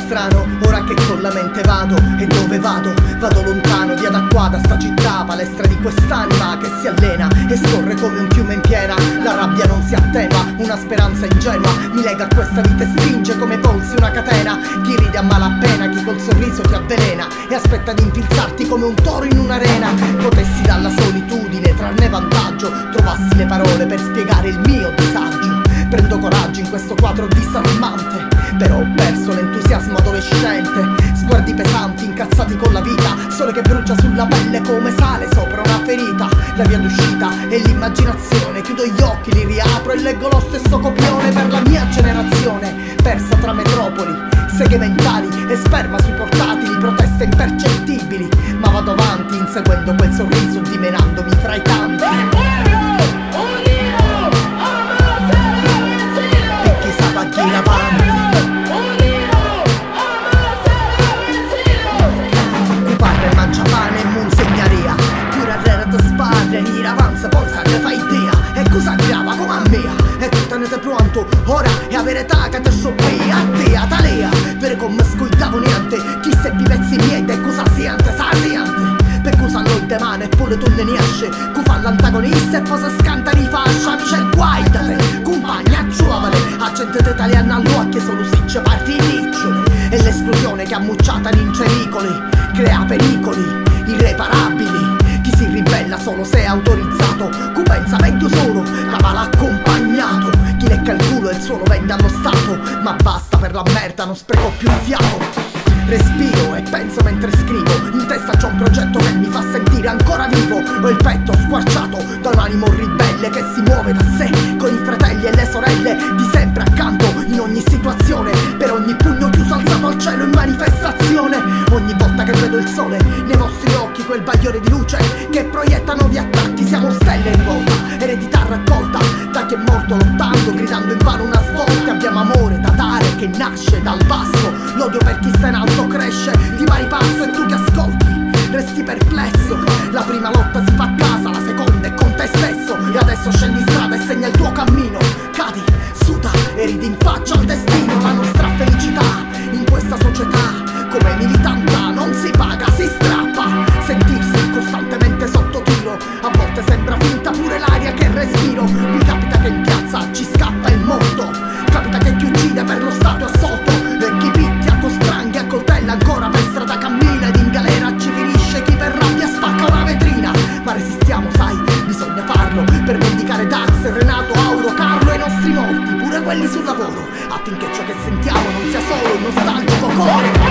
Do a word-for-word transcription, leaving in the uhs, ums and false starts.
strano, ora che con la mente vado. E dove vado? Vado lontano, via da qua, da sta città, palestra di quest'anima che si allena e scorre come un fiume in piena. La rabbia non si attenua, una speranza ingenua mi lega a questa vita e stringe come polsi una catena. Chi ride a malapena, chi col sorriso ti avvelena e aspetta di infilzarti come un toro in un'arena. Potessi dalla solitudine trarne vantaggio, trovassi le parole per spiegare il mio disagio. Prendo coraggio in questo quadro disarmante, però ho perso l'entusiasmo adolescente. Sguardi pesanti, incazzati con la vita, sole che brucia sulla pelle come sale sopra una ferita. La via d'uscita è l'immaginazione, chiudo gli occhi, li riapro e leggo lo stesso copione per la mia generazione, persa tra metropoli, seghe mentali e sperma sui portatili, proteste impercettibili. Ma vado avanti inseguendo quel sorriso, dimenandomi fra i tanti. E chissà va chi in avanti. Tu parla e mangia pane e monsegnaria, pure a rera te sparre, in avanza poi sa ne fa idea. E cosa grava come a mea, e tu tenete pronto, ora è a verità che te scioppi a te, a talea. Vere come scoitavo niente, chi se pezzi miei e cosa siente, sa siente. Per cosa noi te mane eppure tu ne ne esce, cu fa l'antagonista e poi se scanta rifascia. Amici e guaidate, compagna giovane, accendete italiana all'occhio solo sicce parti ricciole. E l'esplosione che ammucciata in cericoli crea pericoli irreparabili. Chi si ribella solo se è autorizzato, cu pensa meglio solo, cavala accompagnato. Chi lecca il culo e il suono vende allo Stato, ma basta per la merda, non spreco più il fiato. Respiro e penso mentre scrivo, in testa c'ho un progetto che mi fa sentire ancora vivo. Ho il petto squarciato da un animo ribelle che si muove da sé, con i fratelli e le sorelle di sempre accanto in ogni situazione, per ogni pugno chiuso alzato al cielo in manifestazione. Ogni volta che vedo il sole nei vostri occhi, quel bagliore di luce che proiettano di attacchi. Siamo stelle in volta, eredità raccolta da chi è morto lottando, gridando in vano una svolta. Abbiamo amore da dare che nasce dal basso, l'odio per chi sta in alto cresce di pari passo e tu che ascolti resti perplesso. La prima lotta si fa a casa, la seconda è con te stesso. E adesso scendi in strada e segna il tuo cammino, cadi, suda e ridi in faccia al destino. La nostra felicità in questa società come militanta non si paga, si strappa. Sentirsi costantemente sotto tiro, a volte sembra finta pure l'aria che respiro. Mi capita che in piazza ci scappa il mondo, capita che chi uccide per lo stato assolto, e chi picchia con spranghi a coltella ancora per strada cammina, ed in galera ci finisce chi per rabbia spacca una vetrina. Ma resistiamo, sai, bisogna farlo per vendicare Dax, Renato, Auro, Carlo e i nostri morti, pure quelli sul lavoro, affinché ciò che sentiamo non sia solo un nostalgico coro.